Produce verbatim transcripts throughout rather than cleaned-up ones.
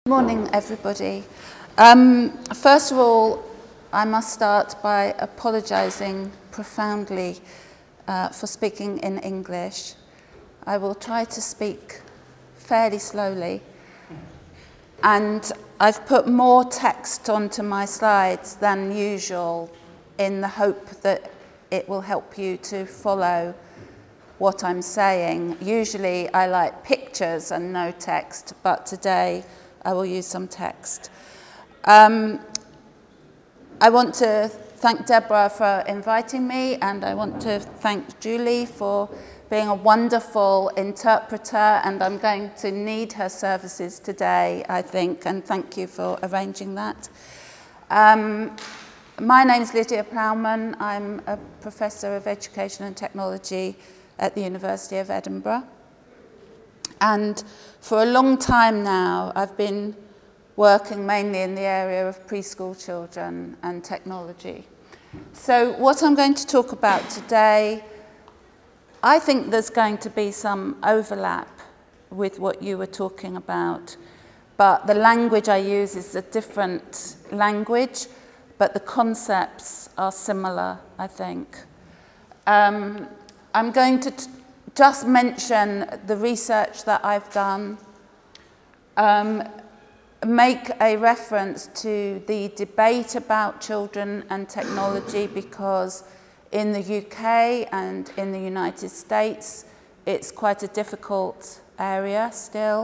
Good morning, everybody. Um, first of all, I must start by apologising profoundly uh, for speaking in English. I will try to speak fairly slowly, and I've put more text onto my slides than usual in the hope that it will help you to follow what I'm saying. Usually I like pictures and no text, but today I will use some text. Um, I want to thank Deborah for inviting me, and I want to thank Julie for being a wonderful interpreter, and I'm going to need her services today, I think, and thank you for arranging that. Um, my name is Lydia Plowman. I'm a Professor of Education and Technology at the University of Edinburgh. And for a long time now, I've been working mainly in the area of preschool children and technology. So what I'm going to talk about today, I think there's going to be some overlap with what you were talking about, but the language I use is a different language, but the concepts are similar, I think. Um, I'm going to t just mention the research that I've done, um, make a reference to the debate about children and technology, because in the U K and in the United States, it's quite a difficult area still.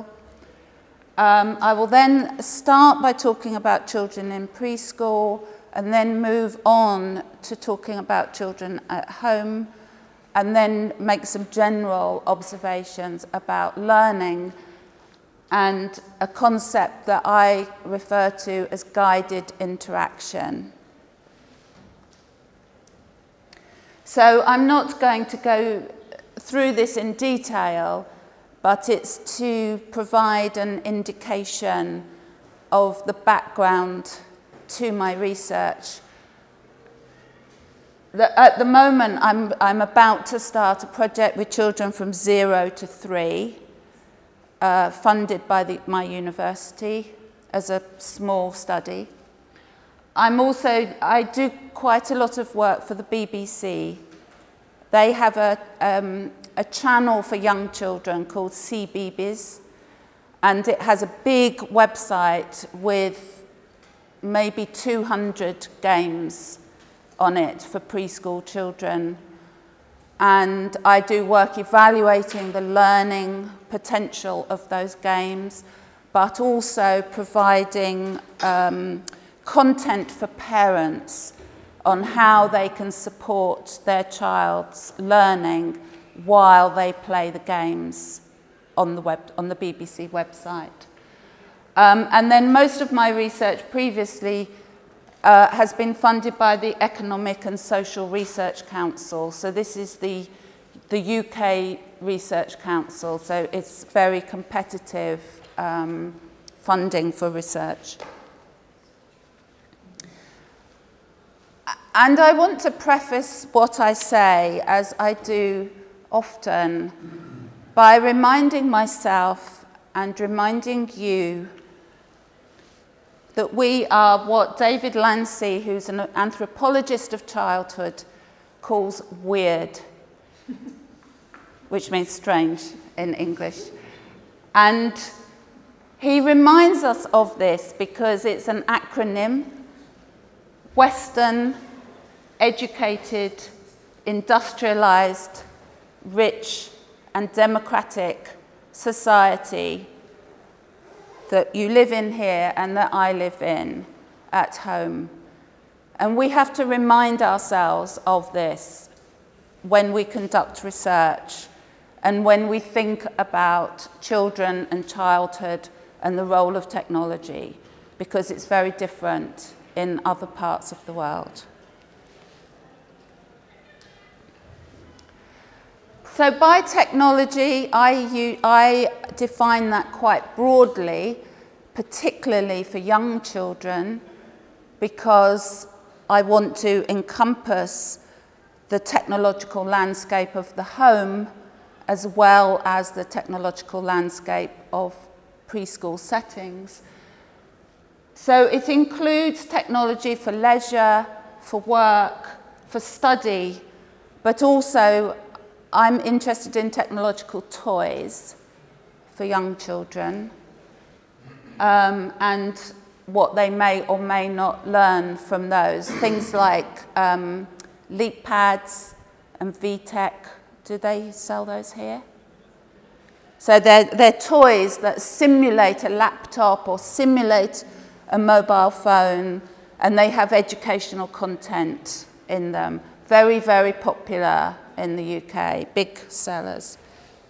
Um, I will then start by talking about children in preschool and then move on to talking about children at home, and then make some general observations about learning and a concept that I refer to as guided interaction. So I'm not going to go through this in detail, but it's to provide an indication of the background to my research. At the moment, I'm, I'm about to start a project with children from zero to three, uh, funded by the, my university as a small study. I'm also, I do quite a lot of work for the B B C. They have a, um, a channel for young children called C B B S, and it has a big website with maybe two hundred games on it for preschool children. And I do work evaluating the learning potential of those games, but also providing um, content for parents on how they can support their child's learning while they play the games on the, web, on the B B C website. Um, and then most of my research previously Uh, has been funded by the Economic and Social Research Council. So this is the, the U K Research Council, so it's very competitive um, funding for research. And I want to preface what I say, as I do often, by reminding myself and reminding you that we are what David Lancy, who's an anthropologist of childhood, calls weird, which means strange in English. And he reminds us of this because it's an acronym: Western, educated, industrialized, rich, and democratic society that you live in here and that I live in at home. And we have to remind ourselves of this when we conduct research and when we think about children and childhood and the role of technology, because it's very different in other parts of the world. So by technology, I, I define that quite broadly, particularly for young children, because I want to encompass the technological landscape of the home as well as the technological landscape of preschool settings. So it includes technology for leisure, for work, for study, but also I'm interested in technological toys for young children, um, and what they may or may not learn from those. Things like um, Leap Pads and V TEC. Do they sell those here? So they're, they're toys that simulate a laptop or simulate a mobile phone, and they have educational content in them. Very, very popular in the U K, big sellers.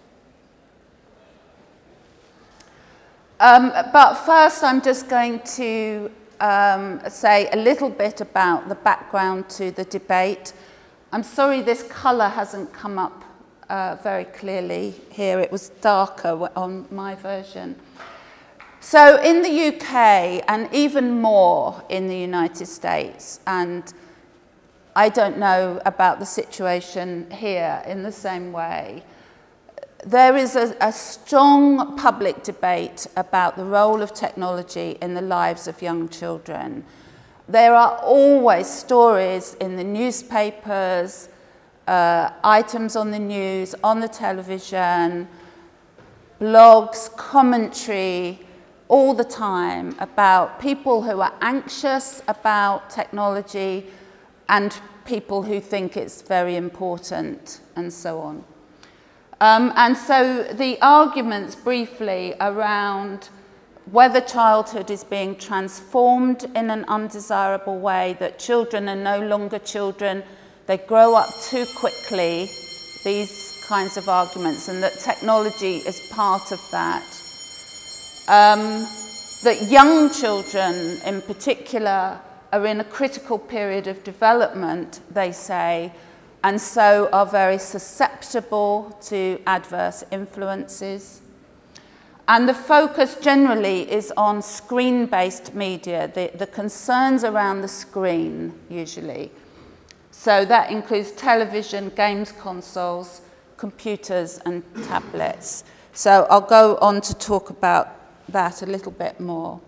Um, but first I'm just going to um, say a little bit about the background to the debate. I'm sorry this colour hasn't come up uh, very clearly here. It was darker on my version. So in the U K, and even more in the United States, and I don't know about the situation here in the same way, there is a, a strong public debate about the role of technology in the lives of young children. There are always stories in the newspapers, uh, items on the news, on the television, blogs, commentary, all the time about people who are anxious about technology and people who think it's very important, and so on. Um, and so the arguments briefly around whether childhood is being transformed in an undesirable way, that children are no longer children, they grow up too quickly, these kinds of arguments, and that technology is part of that. Um, that young children in particular are in a critical period of development, they say, and so are very susceptible to adverse influences. And the focus generally is on screen-based media, the, the concerns around the screen, usually. So that includes television, games consoles, computers, and tablets. So I'll go on to talk about that a little bit more.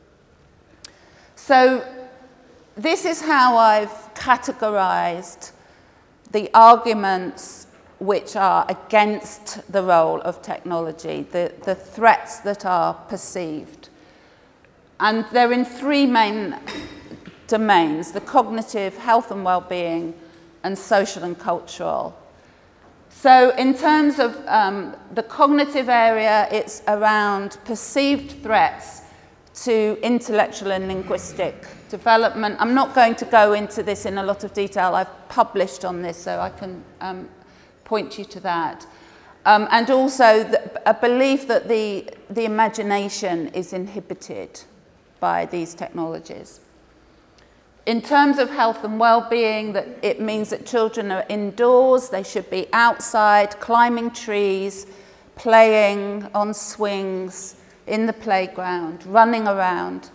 So this is how I've categorized the arguments which are against the role of technology, the, the threats that are perceived. And they're in three main domains: the cognitive, health and well-being, and social and cultural. So in terms of um, the cognitive area, it's around perceived threats to intellectual and linguistic development. I'm not going to go into this in a lot of detail. I've published on this, so I can um, point you to that. Um, and also the, a belief that the, the imagination is inhibited by these technologies. In terms of health and well-being, that it means that children are indoors, they should be outside, climbing trees, playing on swings, in the playground, running around.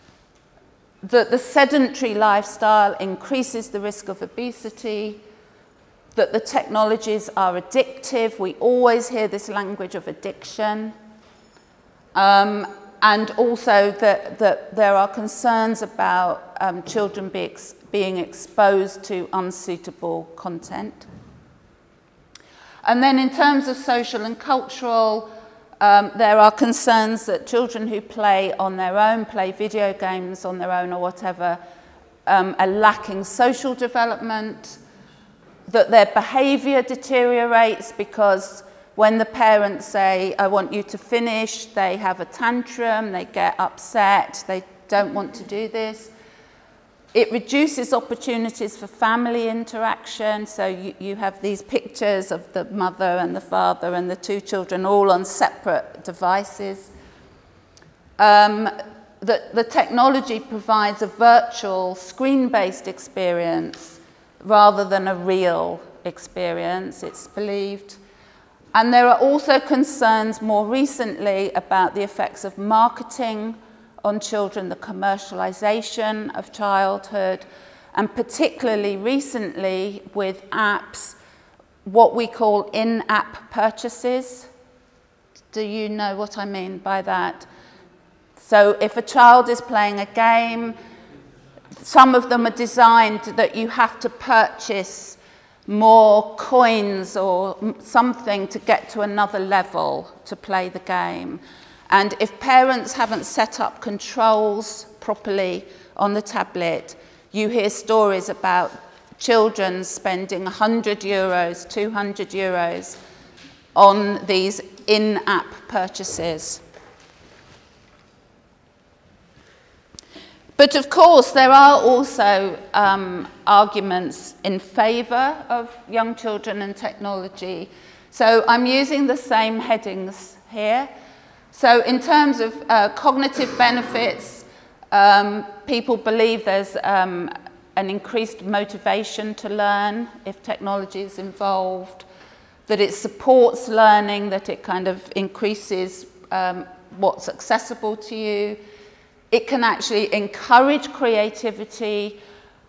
That the sedentary lifestyle increases the risk of obesity, that the technologies are addictive. We always hear this language of addiction. Um, and also that, that there are concerns about um, children be ex being exposed to unsuitable content. And then in terms of social and cultural, Um, there are concerns that children who play on their own, play video games on their own or whatever, um, are lacking social development, that their behaviour deteriorates because when the parents say, I want you to finish, they have a tantrum, they get upset, they don't want to do this. It reduces opportunities for family interaction. So you, you have these pictures of the mother and the father and the two children all on separate devices. Um, the, the technology provides a virtual screen-based experience rather than a real experience, it's believed. And there are also concerns more recently about the effects of marketing on children, the commercialization of childhood, and particularly recently with apps, what we call in-app purchases. Do you know what I mean by that? So if a child is playing a game, some of them are designed that you have to purchase more coins or something to get to another level to play the game. And if parents haven't set up controls properly on the tablet, you hear stories about children spending one hundred euros, two hundred euros on these in-app purchases. But of course, there are also um, arguments in favour of young children and technology. So I'm using the same headings here. So in terms of uh, cognitive benefits, um, people believe there's um, an increased motivation to learn if technology is involved, that it supports learning, that it kind of increases um, what's accessible to you. It can actually encourage creativity.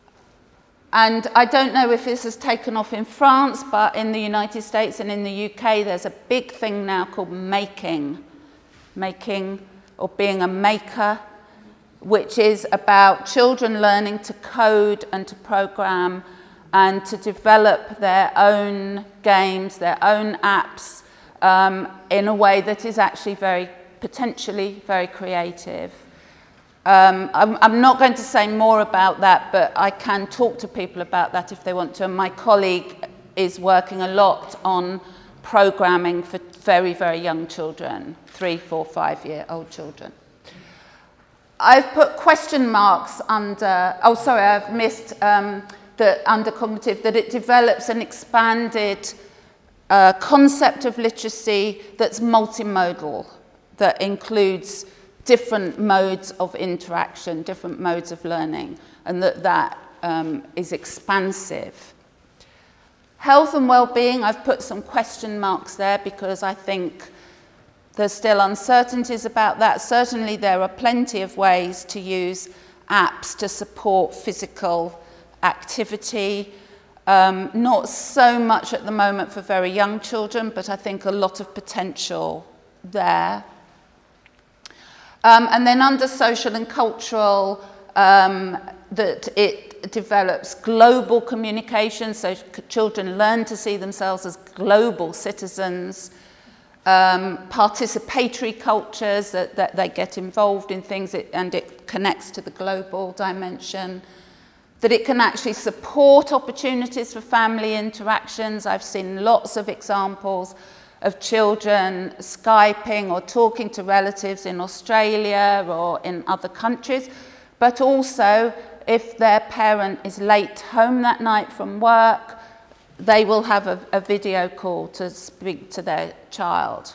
And I don't know if this has taken off in France, but in the United States and in the U K, there's a big thing now called making. Making or being a maker, which is about children learning to code and to program and to develop their own games, their own apps um, in a way that is actually very, potentially very creative. Um, I'm, I'm not going to say more about that, but I can talk to people about that if they want to. And my colleague is working a lot on programming for very, very young children, three, four, five-year-old children. I've put question marks under, oh, sorry, I've missed um, the under cognitive, that it develops an expanded uh, concept of literacy that's multimodal, that includes different modes of interaction, different modes of learning, and that that um, is expansive. Health and well-being, I've put some question marks there because I think there's still uncertainties about that. Certainly there are plenty of ways to use apps to support physical activity. Um, not so much at the moment for very young children, but I think a lot of potential there. Um, and then under social and cultural, um, that it develops global communication, so children learn to see themselves as global citizens. Um, participatory cultures, that, that they get involved in things it, and it connects to the global dimension. That it can actually support opportunities for family interactions. I've seen lots of examples of children Skyping or talking to relatives in Australia or in other countries, but also if their parent is late home that night from work, they will have a, a video call to speak to their child.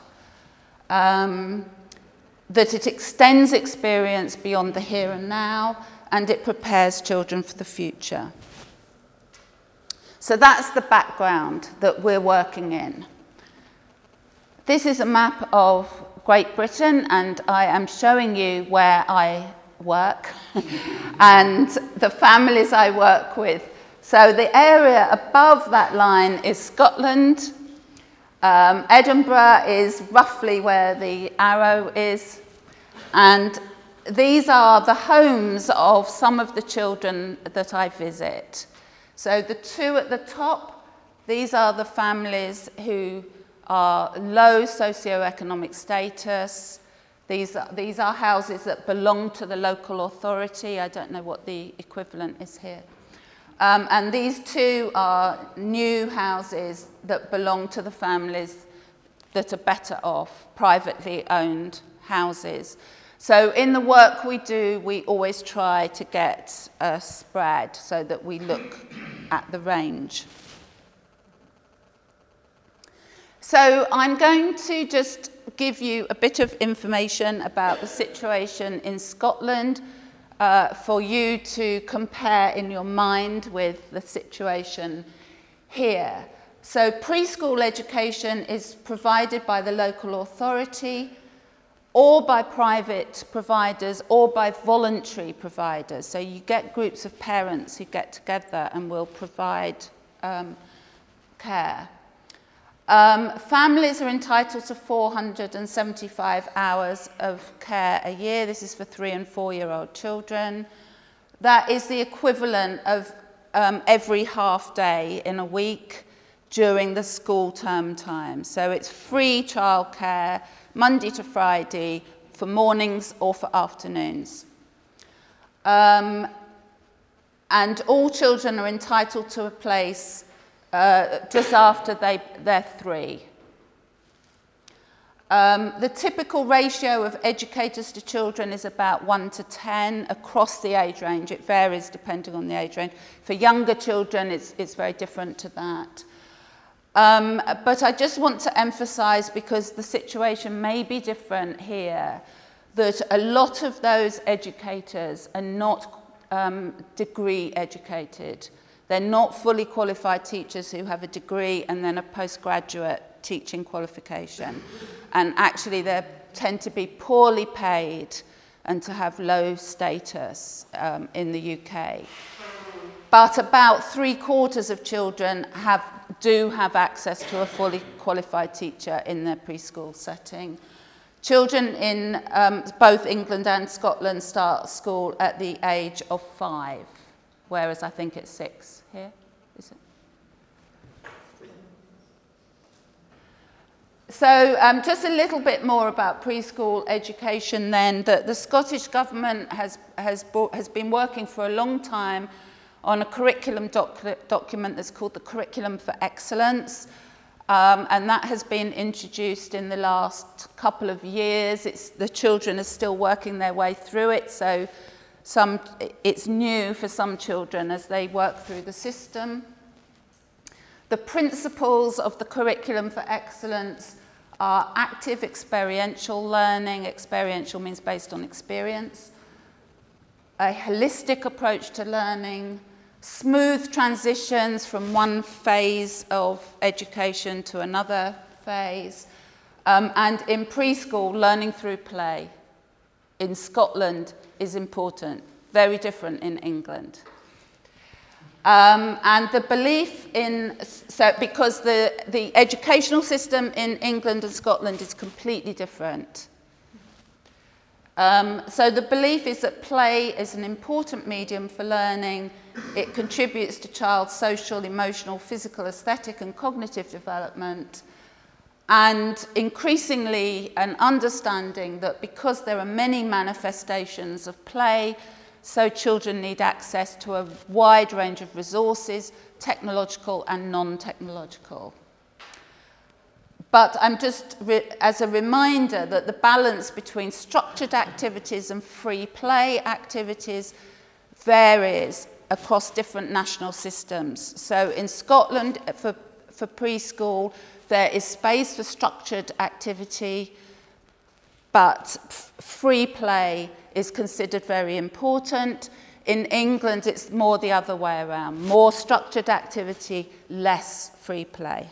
Um, that it extends experience beyond the here and now, and it prepares children for the future. So that's the background that we're working in. This is a map of Great Britain, and I am showing you where I work and the families I work with. So the area above that line is Scotland. Um, Edinburgh is roughly where the arrow is. And these are the homes of some of the children that I visit. So the two at the top, these are the families who are low socioeconomic status. These are, these are houses that belong to the local authority. I don't know what the equivalent is here. Um, and these two are new houses that belong to the families that are better off, privately owned houses. So in the work we do, we always try to get a spread so that we look at the range. So I'm going to just give you a bit of information about the situation in Scotland uh, for you to compare in your mind with the situation here. So preschool education is provided by the local authority or by private providers or by voluntary providers. So you get groups of parents who get together and will provide um, care. Um, families are entitled to four hundred seventy-five hours of care a year. This is for three and four-year-old children. That is the equivalent of um, every half day in a week during the school term time. So it's free childcare, Monday to Friday, for mornings or for afternoons. Um, and all children are entitled to a place uh, just after they, they're three. Um, the typical ratio of educators to children is about one to ten across the age range. It varies depending on the age range. For younger children, it's, it's very different to that. Um, but I just want to emphasize, because the situation may be different here, that a lot of those educators are not um, degree educated. They're not fully qualified teachers who have a degree and then a postgraduate teaching qualification. And actually they tend to be poorly paid and to have low status um, in the U K. But about three quarters of children have, do have access to a fully qualified teacher in their preschool setting. Children in um, both England and Scotland start school at the age of five, whereas I think it's six here, is it? So um, just a little bit more about preschool education then, that the Scottish Government has, has, brought, has been working for a long time on a curriculum doc document that's called the Curriculum for Excellence. Um, and that has been introduced in the last couple of years. It's, the children are still working their way through it, so some, it's new for some children as they work through the system. The principles of the Curriculum for Excellence are active experiential learning. Experiential means based on experience. A holistic approach to learning, smooth transitions from one phase of education to another phase, um, and in preschool, learning through play in Scotland is important, very different in England. Um, and the belief in, so because the, the educational system in England and Scotland is completely different. Um, so the belief is that play is an important medium for learning. It contributes to child's social, emotional, physical, aesthetic and cognitive development. And increasingly an understanding that because there are many manifestations of play, so children need access to a wide range of resources, technological and non-technological. But I'm just, re as a reminder, that the balance between structured activities and free play activities varies across different national systems. So in Scotland, for, for preschool, there is space for structured activity, but free play is considered very important. In England, it's more the other way around. More structured activity, less free play.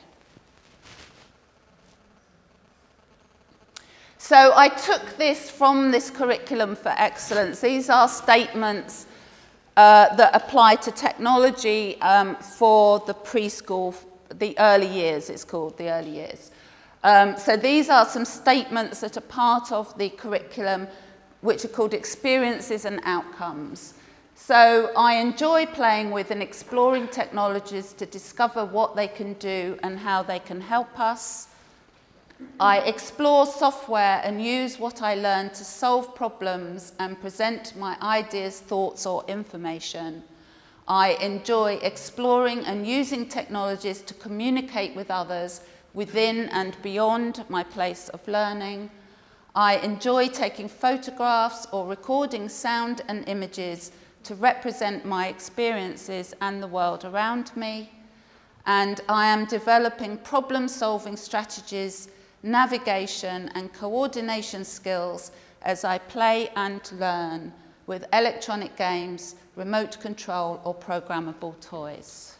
So I took this from this Curriculum for Excellence. These are statements uh, that apply to technology um, for the preschool, the early years, it's called, the early years. Um, so these are some statements that are part of the curriculum, which are called experiences and outcomes. So I enjoy playing with and exploring technologies to discover what they can do and how they can help us. I explore software and use what I learn to solve problems and present my ideas, thoughts, or information. I enjoy exploring and using technologies to communicate with others within and beyond my place of learning. I enjoy taking photographs or recording sound and images to represent my experiences and the world around me. And I am developing problem-solving strategies, navigation and coordination skills as I play and learn with electronic games, remote control or programmable toys.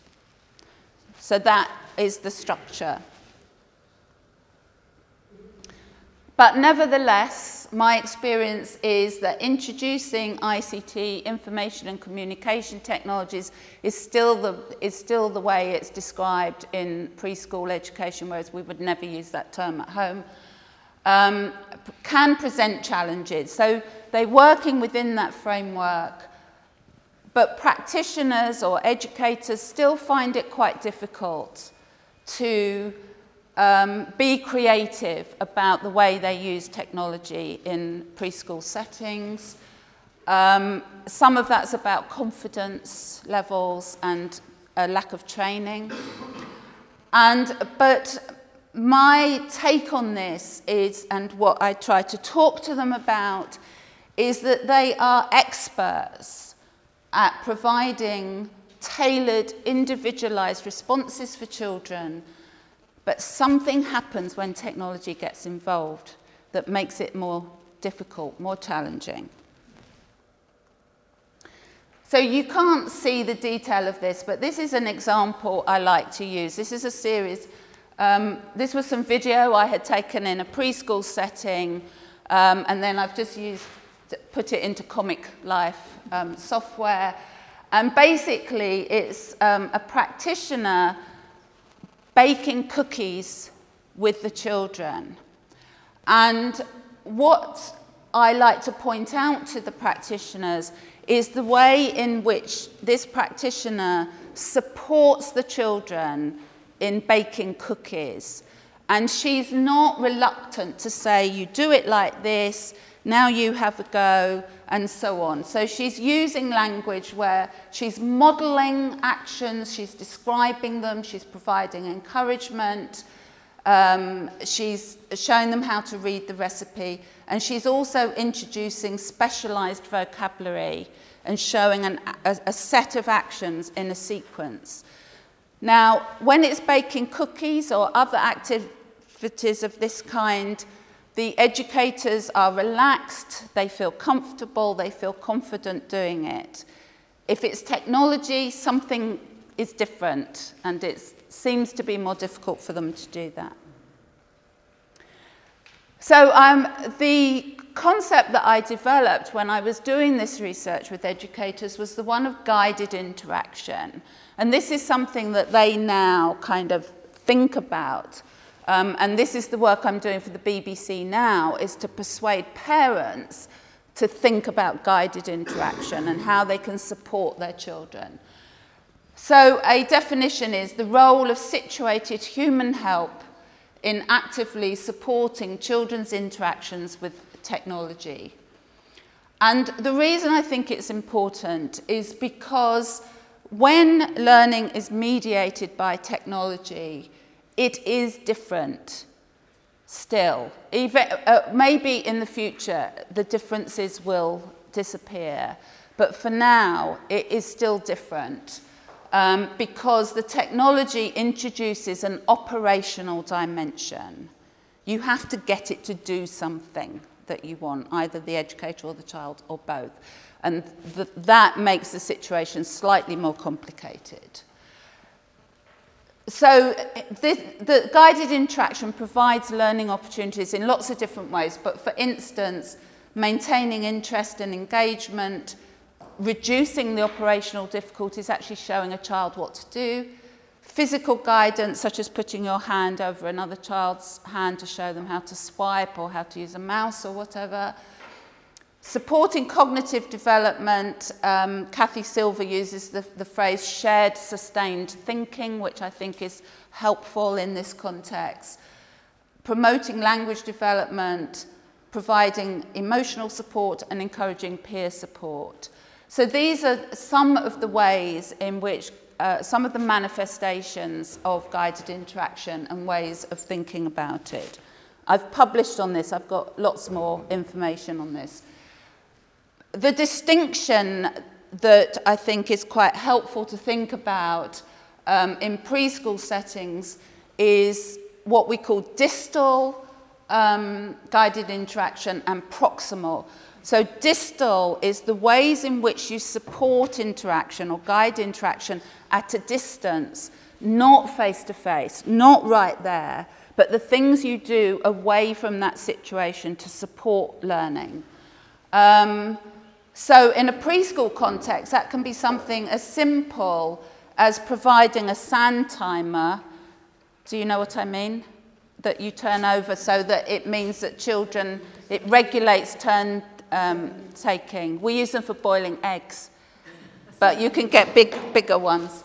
So that is the structure. But nevertheless, my experience is that introducing I C T, information and communication technologies, is still the, is still the way it's described in preschool education, whereas we would never use that term at home, um, can present challenges. So they're working within that framework, but practitioners or educators still find it quite difficult to um, be creative about the way they use technology in preschool settings. Um, some of that's about confidence levels and a lack of training. And, but my take on this is, and what I try to talk to them about, is that they are experts at providing tailored, individualized responses for children, but something happens when technology gets involved that makes it more difficult, more challenging. So you can't see the detail of this, but this is an example I like to use. This is a series. Um, this was some video I had taken in a preschool setting, um, and then I've just used, put it into Comic Life um, software. And basically, it's um, a practitioner baking cookies with the children. And what I like to point out to the practitioners is the way in which this practitioner supports the children in baking cookies. And she's not reluctant to say, you do it like this, now you have a go, and so on. So she's using language where she's modeling actions, she's describing them, she's providing encouragement, um, she's showing them how to read the recipe, and she's also introducing specialized vocabulary and showing an, a, a set of actions in a sequence. Now, when it's baking cookies or other activities of this kind, the educators are relaxed, they feel comfortable, they feel confident doing it. If it's technology, something is different, and it seems to be more difficult for them to do that. So um, the concept that I developed when I was doing this research with educators was the one of guided interaction. And this is something that they now kind of think about. Um, and this is the work I'm doing for the B B C now, is to persuade parents to think about guided interaction and how they can support their children. So a definition is the role of situated human help in actively supporting children's interactions with technology. And the reason I think it's important is because when learning is mediated by technology, it is different still. Even, uh, maybe in the future, the differences will disappear. But for now, it is still different um, because the technology introduces an operational dimension. You have to get it to do something that you want, either the educator or the child or both. And th that makes the situation slightly more complicated. So this, the guided interaction provides learning opportunities in lots of different ways, but for instance, maintaining interest and engagement, reducing the operational difficulties, actually showing a child what to do, physical guidance, such as putting your hand over another child's hand to show them how to swipe or how to use a mouse or whatever. Supporting cognitive development, um, Kathy Silver uses the, the phrase shared sustained thinking, which I think is helpful in this context. Promoting language development, providing emotional support and encouraging peer support. So these are some of the ways in which, uh, some of the manifestations of guided interaction and ways of thinking about it. I've published on this, I've got lots more information on this. The distinction that I think is quite helpful to think about um, in preschool settings is what we call distal um, guided interaction and proximal. So distal is the ways in which you support interaction or guide interaction at a distance, not face to face, not right there, but the things you do away from that situation to support learning. Um, so in a preschool context, that can be something as simple as providing a sand timer. Do you know what I mean? That you turn over so that it means that children, it regulates turn um, taking. We use them for boiling eggs, but you can get big, bigger ones.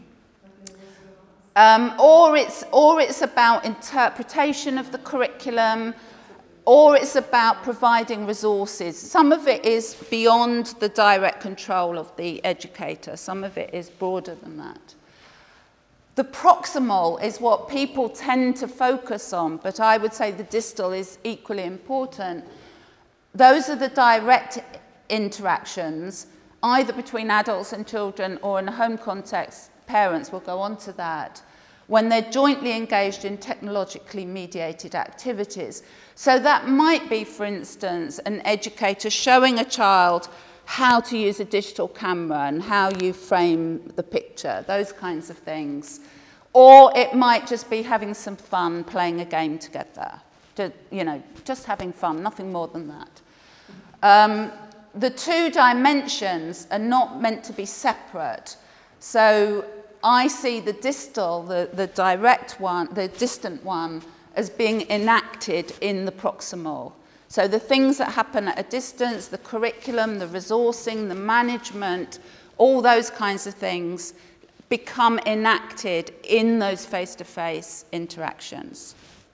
Um, or it's, or it's about interpretation of the curriculum, or it's about providing resources. Some of it is beyond the direct control of the educator. Some of it is broader than that. The proximal is what people tend to focus on, but I would say the distal is equally important. Those are the direct interactions, either between adults and children or in a home context. Parents will go on to that, when they're jointly engaged in technologically mediated activities. So that might be, for instance, an educator showing a child how to use a digital camera and how you frame the picture, those kinds of things. Or it might just be having some fun playing a game together, to, you know, just having fun, nothing more than that. Um, the two dimensions are not meant to be separate. So I see the distal, the, the direct one, the distant one, as being enacted in the proximal. So the things that happen at a distance, the curriculum, the resourcing, the management, all those kinds of things become enacted in those face-to-face interactions.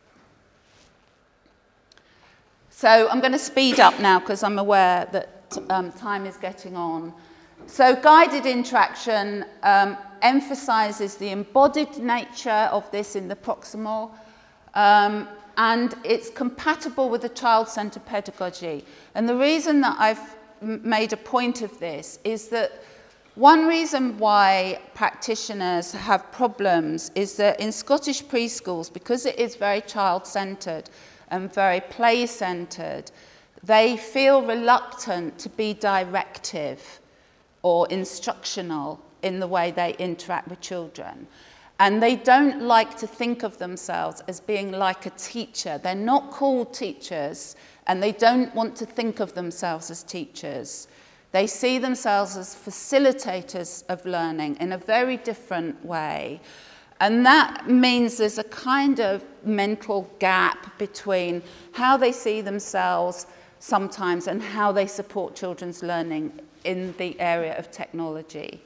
So I'm going to speed up now because I'm aware that um, time is getting on. So guided interaction um, emphasizes the embodied nature of this in the proximal, um, and it's compatible with the child-centered pedagogy. And the reason that I've made a point of this is that one reason why practitioners have problems is that in Scottish preschools, because it is very child-centered and very play-centered, they feel reluctant to be directive or instructional in the way they interact with children. And they don't like to think of themselves as being like a teacher. They're not called teachers, and they don't want to think of themselves as teachers. They see themselves as facilitators of learning in a very different way. And that means there's a kind of mental gap between how they see themselves sometimes and how they support children's learning in the area of technology.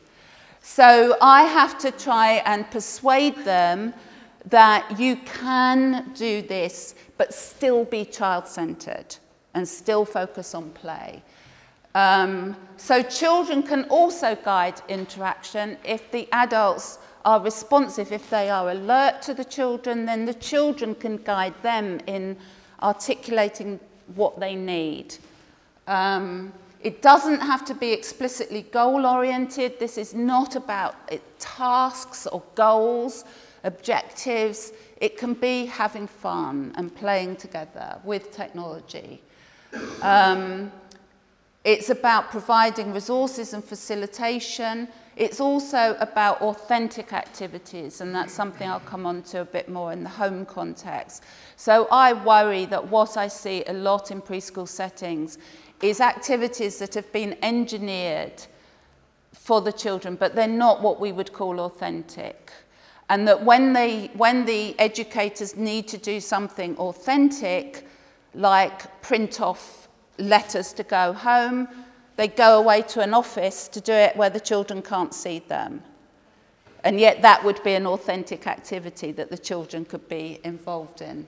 So I have to try and persuade them that you can do this, but still be child-centered and still focus on play. Um, so children can also guide interaction if the adults are responsive, if they are alert to the children, then the children can guide them in articulating what they need. Um, it doesn't have to be explicitly goal-oriented. This is not about it, tasks or goals, objectives. It can be having fun and playing together with technology. Um, it's about providing resources and facilitation. It's also about authentic activities, and that's something I'll come on to a bit more in the home context. So I worry that what I see a lot in preschool settings is activities that have been engineered for the children, but they're not what we would call authentic. And that when, they, when the educators need to do something authentic, like print off letters to go home, they go away to an office to do it where the children can't see them. And yet that would be an authentic activity that the children could be involved in.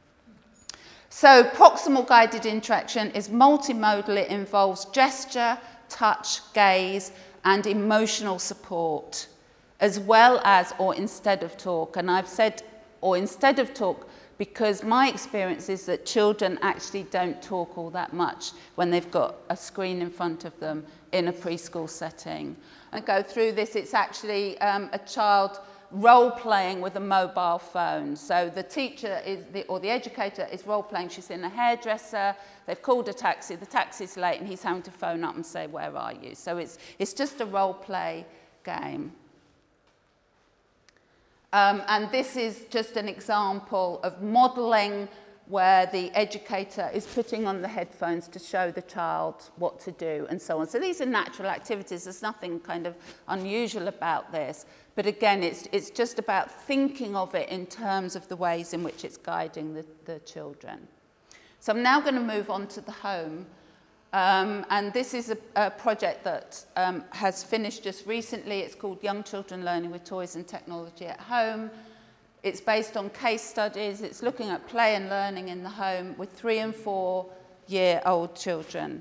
So proximal guided interaction is multimodal. It involves gesture, touch, gaze, and emotional support, as well as or instead of talk. And I've said or instead of talk because my experience is that children actually don't talk all that much when they've got a screen in front of them in a preschool setting. And go through this, it's actually um, a child role-playing with a mobile phone. So the teacher is the, or the educator is role-playing. She's in a hairdresser, they've called a taxi, the taxi's late, and he's having to phone up and say, where are you? So it's, it's just a role-play game. Um, and this is just an example of modelling where the educator is putting on the headphones to show the child what to do and so on. So these are natural activities. There's nothing kind of unusual about this. But again, it's, it's just about thinking of it in terms of the ways in which it's guiding the, the children. So I'm now going to move on to the home. Um, and this is a, a project that um, has finished just recently. It's called Young Children Learning with Toys and Technology at Home. It's based on case studies. It's looking at play and learning in the home with three and four year old children.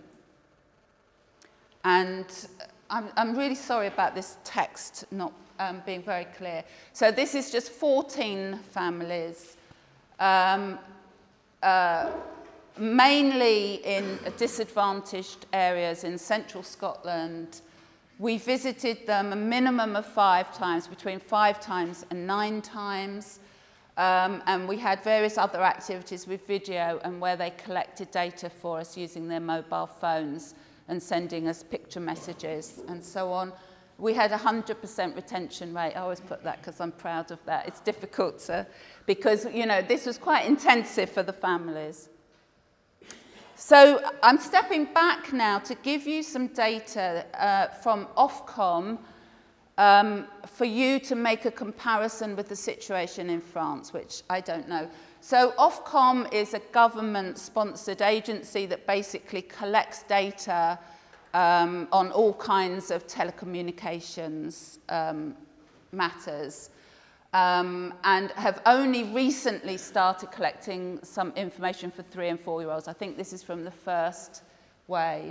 And I'm, I'm really sorry about this text not um, being very clear. So this is just fourteen families, um, uh, mainly in disadvantaged areas in central Scotland. We visited them a minimum of five times, between five times and nine times. Um, and we had various other activities with video and where they collected data for us using their mobile phones and sending us picture messages and so on. We had a one hundred percent retention rate. I always put that because I'm proud of that. It's difficult to, because, you know, this was quite intensive for the families. So I'm stepping back now to give you some data uh, from Ofcom um, for you to make a comparison with the situation in France, which I don't know. So Ofcom is a government-sponsored agency that basically collects data um, on all kinds of telecommunications um, matters. Um, and have only recently started collecting some information for three and four year olds. I think this is from the first wave.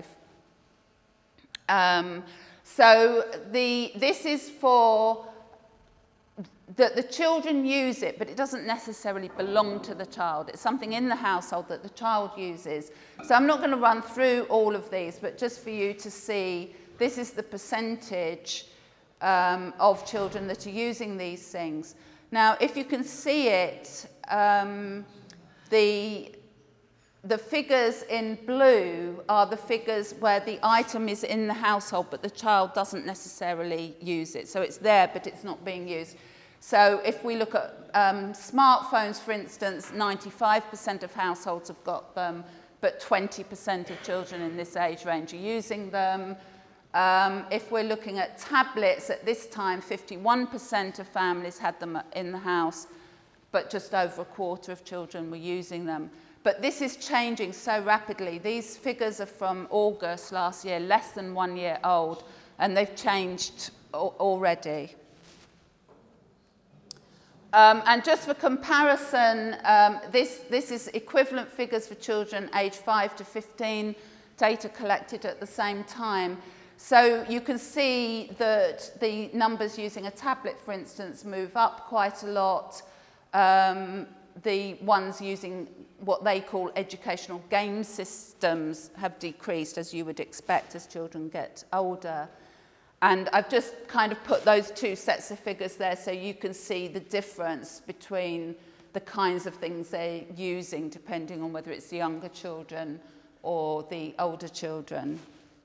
Um, so the, this is for that the children use it, but it doesn't necessarily belong to the child. It's something in the household that the child uses. So I'm not going to run through all of these, but just for you to see, this is the percentage Um, of children that are using these things. Now, if you can see it, um, the, the figures in blue are the figures where the item is in the household, but the child doesn't necessarily use it. So it's there, but it's not being used. So if we look at um, smartphones, for instance, ninety-five percent of households have got them, but twenty percent of children in this age range are using them. Um, if we're looking at tablets, at this time, fifty-one percent of families had them in the house, but just over a quarter of children were using them. But this is changing so rapidly. These figures are from August last year, less than one year old, and they've changed already. Um, and just for comparison, um, this, this is equivalent figures for children aged five to fifteen, data collected at the same time. So you can see that the numbers using a tablet, for instance, move up quite a lot. Um, the ones using what they call educational game systems have decreased, as you would expect as children get older. And I've just kind of put those two sets of figures there so you can see the difference between the kinds of things they're using, depending on whether it's the younger children or the older children.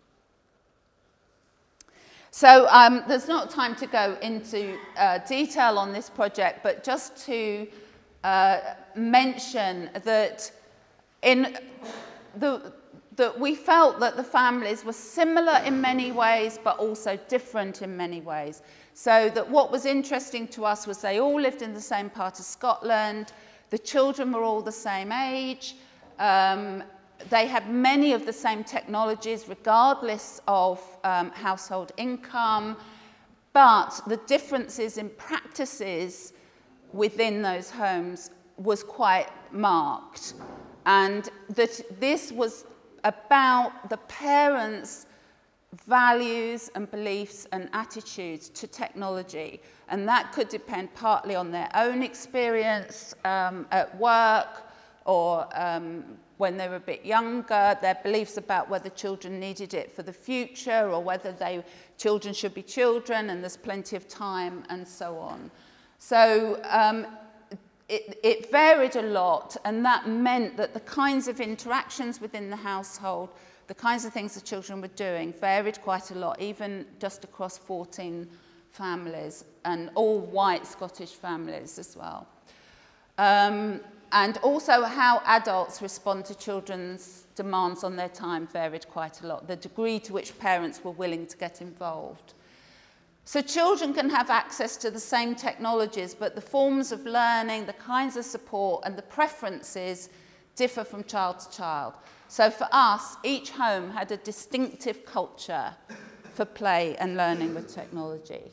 So um, there's not time to go into uh, detail on this project, but just to uh, mention that in the, that we felt that the families were similar in many ways, but also different in many ways. So that what was interesting to us was they all lived in the same part of Scotland, the children were all the same age, um, they had many of the same technologies regardless of um, household income, but the differences in practices within those homes was quite marked. And that this was about the parents' values and beliefs and attitudes to technology. And that could depend partly on their own experience um, at work or um, when they were a bit younger, their beliefs about whether children needed it for the future or whether they, children should be children and there's plenty of time and so on. So um, it, it varied a lot, and that meant that the kinds of interactions within the household, the kinds of things the children were doing varied quite a lot, even just across fourteen families, and all white Scottish families as well. Um, and also how adults respond to children's demands on their time varied quite a lot, the degree to which parents were willing to get involved. So children can have access to the same technologies, but the forms of learning, the kinds of support and the preferences differ from child to child. So for us, each home had a distinctive culture for play and learning with technology.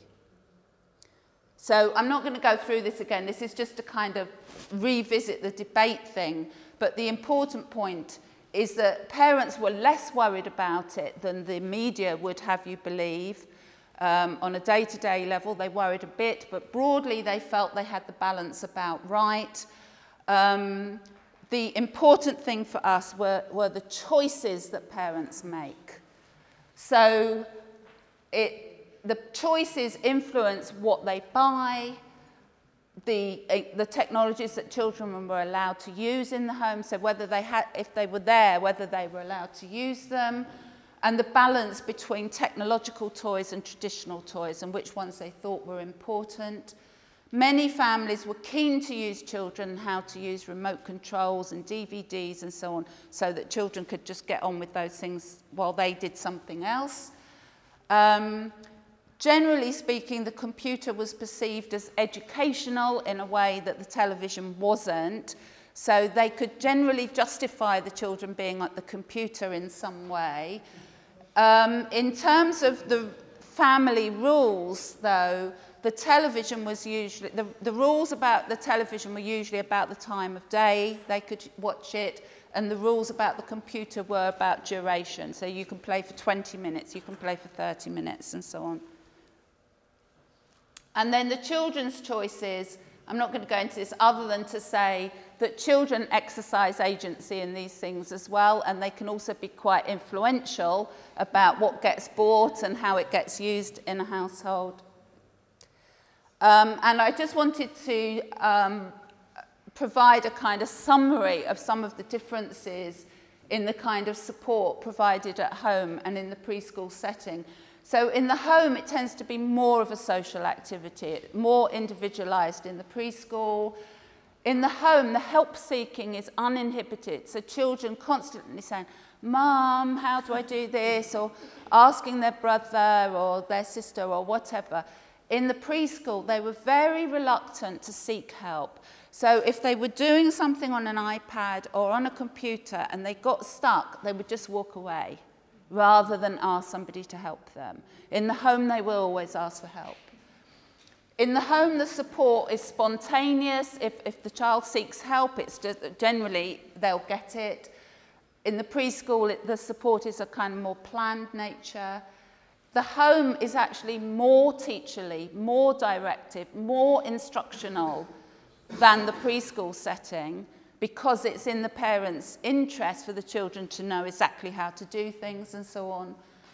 So I'm not going to go through this again. This is just to kind of revisit the debate thing. But the important point is that parents were less worried about it than the media would have you believe. Um, on a day-to-day level, they worried a bit, but broadly they felt they had the balance about right. Um, the important thing for us were, were the choices that parents make. So it the choices influence what they buy, the, uh, the technologies that children were allowed to use in the home, so whether they had, if they were there, whether they were allowed to use them, and the balance between technological toys and traditional toys and which ones they thought were important. Many families were keen to use children how to use remote controls and D V Ds and so on, so that children could just get on with those things while they did something else. Um, Generally speaking, the computer was perceived as educational in a way that the television wasn't. So they could generally justify the children being at the computer in some way. Um, in terms of the family rules, though, the television was usually, the, the rules about the television were usually about the time of day they could watch it, and the rules about the computer were about duration. So you can play for twenty minutes, you can play for thirty minutes, and so on. And then the children's choices, I'm not going to go into this other than to say that children exercise agency in these things as well, and they can also be quite influential about what gets bought and how it gets used in a household. Um, and I just wanted to um, provide a kind of summary of some of the differences in the kind of support provided at home and in the preschool setting. So in the home, it tends to be more of a social activity, more individualized in the preschool. In the home, the help seeking is uninhibited. So children constantly saying, Mum, how do I do this? Or asking their brother or their sister or whatever. In the preschool, they were very reluctant to seek help. So if they were doing something on an iPad or on a computer and they got stuck, they would just walk away, rather than ask somebody to help them. In the home, they will always ask for help. In the home, the support is spontaneous. If, if the child seeks help, it's just, generally they'll get it. In the preschool, it, the support is a kind of more planned nature. The home is actually more teacherly, more directive, more instructional than the preschool setting, because it's in the parents' interest for the children to know exactly how to do things and so on.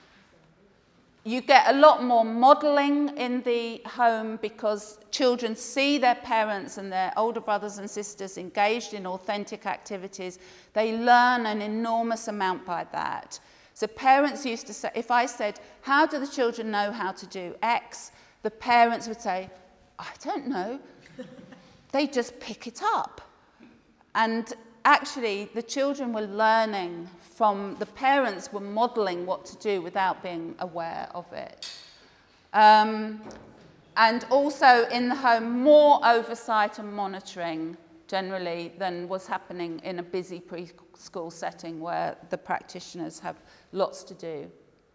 You get a lot more modelling in the home because children see their parents and their older brothers and sisters engaged in authentic activities. They learn an enormous amount by that. So parents used to say, if I said, how do the children know how to do X? The parents would say, I don't know. They just pick it up. And actually, the children were learning from, the parents were modelling what to do without being aware of it. Um, and also in the home, more oversight and monitoring generally than was happening in a busy preschool setting where the practitioners have lots to do.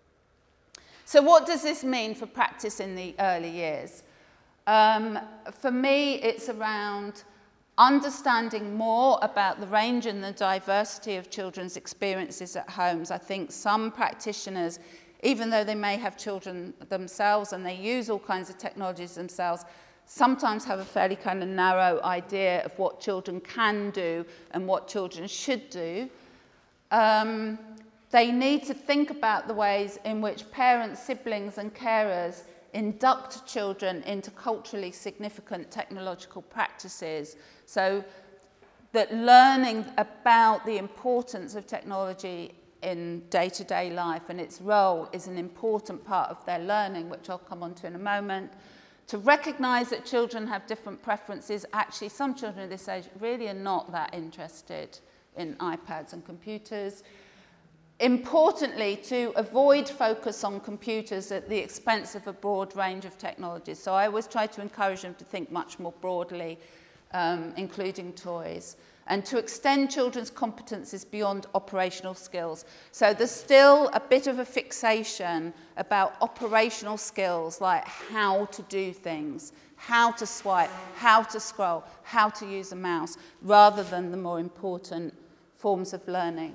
So what does this mean for practice in the early years? Um, for me, it's around understanding more about the range and the diversity of children's experiences at homes. I think some practitioners, even though they may have children themselves and they use all kinds of technologies themselves, sometimes have a fairly kind of narrow idea of what children can do and what children should do. Um, they need to think about the ways in which parents, siblings and carers induct children into culturally significant technological practices, so that learning about the importance of technology in day-to-day life, and its role is an important part of their learning, which I'll come on to in a moment. To recognise that children have different preferences. Actually, some children at this age really are not that interested in iPads and computers. Importantly, to avoid focus on computers at the expense of a broad range of technologies. So I always try to encourage them to think much more broadly, um, including toys, and to extend children's competencies beyond operational skills. So there's still a bit of a fixation about operational skills, like how to do things, how to swipe, how to scroll, how to use a mouse, rather than the more important forms of learning.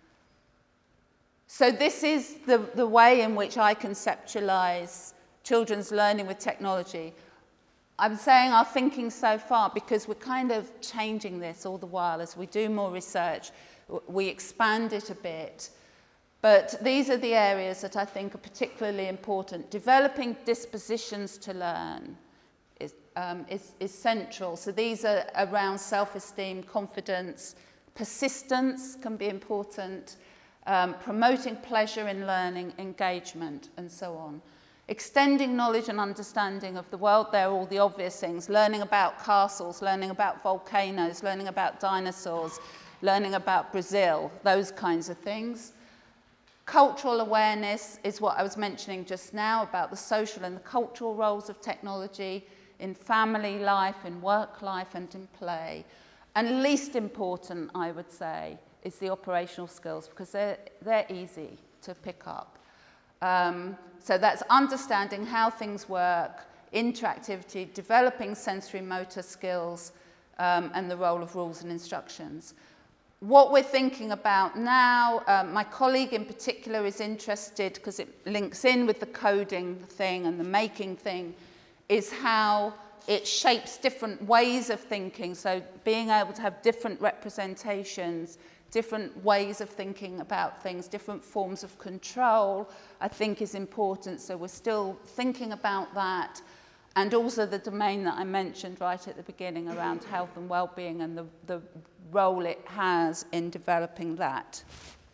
So this is the, the way in which I conceptualize children's learning with technology. I'm saying our thinking so far because we're kind of changing this all the while as we do more research. We expand it a bit. But these are the areas that I think are particularly important. Developing dispositions to learn is, um, is, is central. So these are around self-esteem, confidence, persistence can be important. Um, promoting pleasure in learning, engagement, and so on. Extending knowledge and understanding of the world, they're all the obvious things. Learning about castles, learning about volcanoes, learning about dinosaurs, learning about Brazil, those kinds of things. Cultural awareness is what I was mentioning just now about the social and the cultural roles of technology in family life, in work life, and in play. And least important, I would say, is the operational skills, because they're, they're easy to pick up. Um, so that's understanding how things work, interactivity, developing sensory motor skills, um, and the role of rules and instructions. What we're thinking about now, um, my colleague in particular is interested, because it links in with the coding thing and the making thing, is how it shapes different ways of thinking, so being able to have different representations, different ways of thinking about things, different forms of control, I think is important. So we're still thinking about that. And also the domain that I mentioned right at the beginning around health and well-being and the, the role it has in developing that.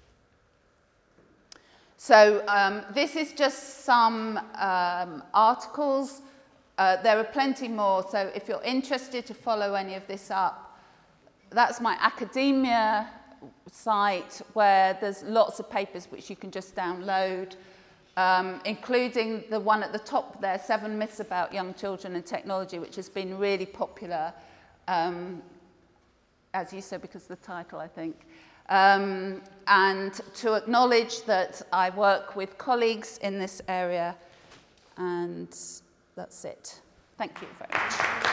So um, this is just some um, articles. Uh, there are plenty more. So if you're interested to follow any of this up, that's my academia site where there's lots of papers which you can just download, um, including the one at the top there, Seven Myths About Young Children and Technology, which has been really popular, um, as you said, because of the title, I think. Um, and to acknowledge that I work with colleagues in this area, and that's it. Thank you very much.